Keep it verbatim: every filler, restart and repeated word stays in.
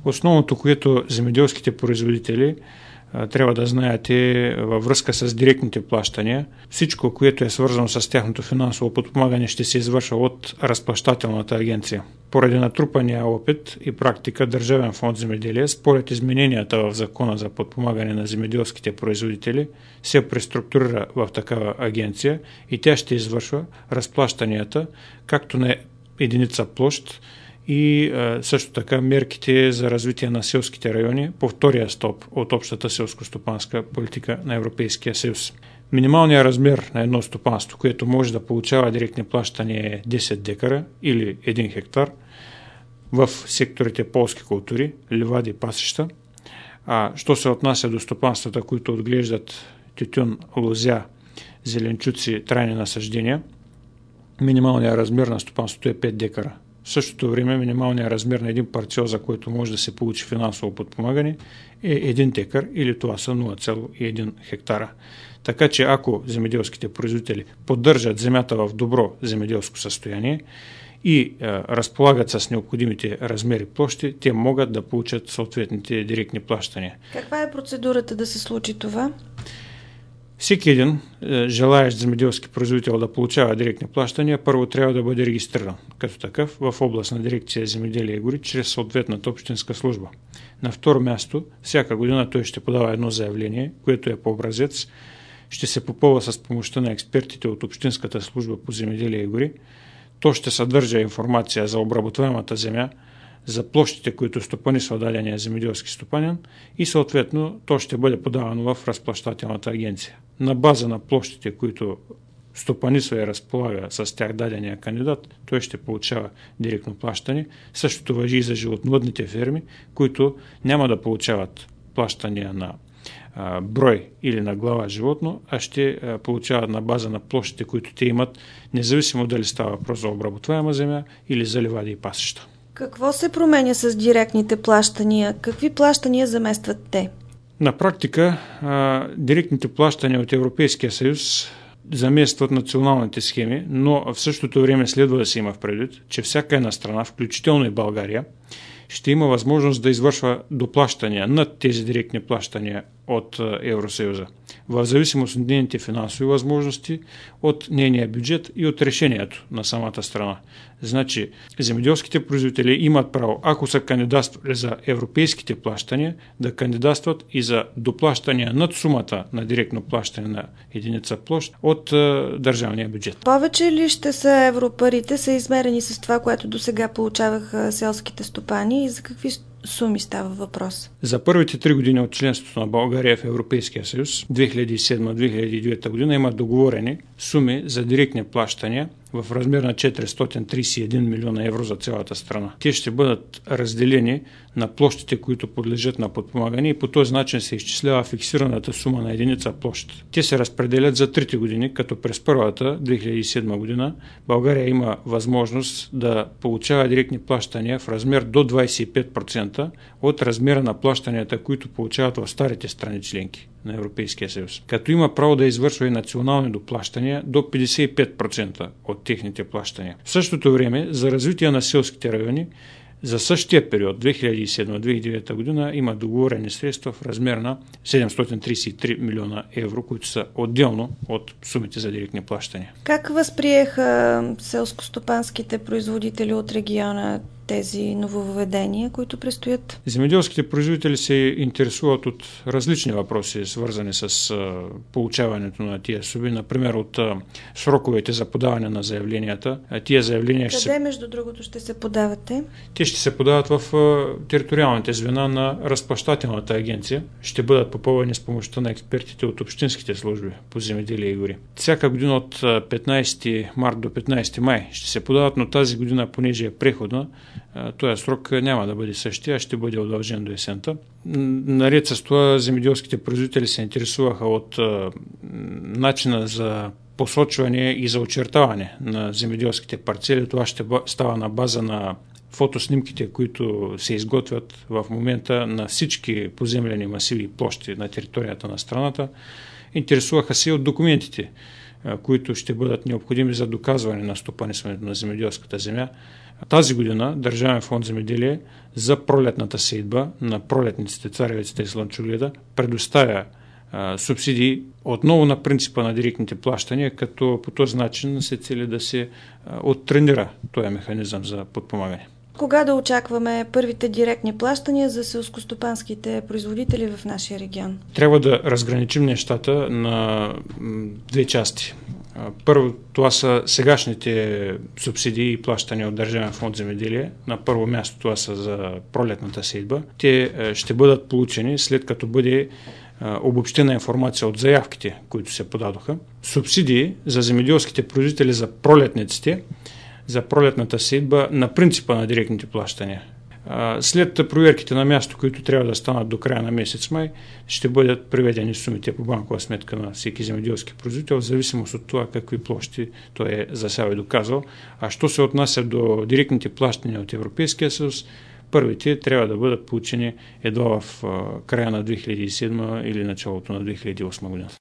Основното, което земеделските производители трябва да знаят е във връзка с директните плащания. Всичко, което е свързано с тяхното финансово подпомагане, ще се извършва от разплащателната агенция. Поради натрупания опит и практика, Държавен фонд земеделие, според измененията в Закона за подпомагане на земеделските производители, се преструктурира в такава агенция и тя ще извършва разплащанията както на единица площ, и също така мерките за развитие на селските райони по втория стълб от общата селско-стопанска политика на Европейския съюз. Минималният размер на едно стопанство, което може да получава директни плащания, е десет декара или един хектар в секторите полски култури, ливади и пасища. А що се отнася до стопанствата, които отглеждат тютюн, лозя, зеленчуци, трайни насаждения, минималният размер на стопанството е пет декара. В същото време минималният размер на един парцел, за който може да се получи финансово подпомагане, е един декар или това са нула цяло и една хектара. Така че ако земеделските производители поддържат земята в добро земеделско състояние и а, разполагат с необходимите размери площи, те могат да получат съответните директни плащания. Каква е процедурата да се случи това? Всеки един е, желаещ земеделски производител да получава директни плащания, първо трябва да бъде регистриран като такъв в областна дирекция земеделие и гори чрез съответната общинска служба. На второ място, всяка година той ще подава едно заявление, което е по образец, ще се попълва с помощта на експертите от общинската служба по земеделие и гори. То ще съдържа информация за обработваемата земя, за площите, които стопанисва дадения земеделски стопанин, и съответно то ще бъде подавано в разплащателната агенция. На база на площите, които стопанисва и разполага с тях дадения кандидат, той ще получава директно плащане. Същото важи и за животновъдните ферми, които няма да получават плащания на а, брой или на глава животно, а ще а, получават на база на площите, които те имат, независимо дали става въпрос за обработваема земя или за ливади и пасища. Какво се променя с директните плащания? Какви плащания заместват те? На практика, а, директните плащания от Европейския съюз заместват националните схеми, но в същото време следва да се има в предвид, че всяка една страна, включително и България, ще има възможност да извършва доплащания над тези директни плащания от Евросъюза, в зависимост от нейните финансови възможности, от нейния бюджет и от решението на самата страна. Значи, земеделските производители имат право, ако са кандидатствали за европейските плащания, да кандидатстват и за доплащания над сумата на директно плащане на единица площ от е, държавния бюджет. Повече ли ще са европарите, са измерени с това, което досега получаваха селските стопани, и за какви суми става въпрос? За първите три години от членството на България в Европейския съюз, две хиляди и седма - две хиляди и девета година, има договорени суми за директни плащания в размер на четиристотин тридесет и един милиона евро за цялата страна. Те ще бъдат разделени на площите, които подлежат на подпомагане, и по този начин се изчислява фиксираната сума на единица площ. Те се разпределят за трите години, като през първата, две хиляди и седма година, България има възможност да получава директни плащания в размер до двадесет и пет процента от размера на плащанията, които получават в старите страни членки на Европейския съюз. Като има право да извършва и национални доплащания до петдесет и пет процента от техните плащания. В същото време, за развитие на селските райони, за същия период, две хиляди и седма - две хиляди и девета година, има договорени средства в размер на седемстотин тридесет и три милиона евро, които са отделно от сумите за директни плащания. Как възприеха селскостопанските производители от региона тези нововведения, които предстоят? Земеделските производители се интересуват от различни въпроси, свързани с а, получаването на тия суми, например от а, сроковете за подаване на заявленията. А тия заявления Къде, ще се... между другото, ще се подавате? Те ще се подават в а, териториалните звена на разплащателната агенция. Ще бъдат попълвани с помощта на експертите от общинските служби по земеделие и гори. Всяка година от петнадесети март до петнадесети май ще се подават, но тази година, понеже е преходна, този срок няма да бъде същия, а ще бъде удължен до есента. Наред с това, земеделските производители се интересуваха от а, начина за посочване и за очертаване на земеделските парцели. Това ще става на база на фотоснимките, които се изготвят в момента на всички поземлени масиви и площи на територията на страната. Интересуваха се и от документите, които ще бъдат необходими за доказване на стопанисването на земеделската земя Тази година Държавен фонд земеделие за пролетната сеитба на пролетниците, царевицата и слънчогледа предоставя а, субсидии отново на принципа на директните плащания, като по този начин се цели да се а, оттренира този механизъм за подпомагане. Кога да очакваме първите директни плащания за селскостопанските производители в нашия регион? Трябва да разграничим нещата на две части. Първо, това са сегашните субсидии и плащания от Държавен фонд земеделие. На първо място това са за пролетната сеитба. Те ще бъдат получени след като бъде обобщена информация от заявките, които се подадоха. Субсидии за земеделските производители за пролетниците, за пролетната сеитба на принципа на директните плащания. След проверките на място, които трябва да станат до края на месец май, ще бъдат приведени сумите по банкова сметка на всеки земеделски производител, в зависимост от това какви площи той е засял и доказал. А що се отнася до директните плащания от Европейския съюз, първите трябва да бъдат получени едва в края на две хиляди и седма или началото на две хиляди и осма година.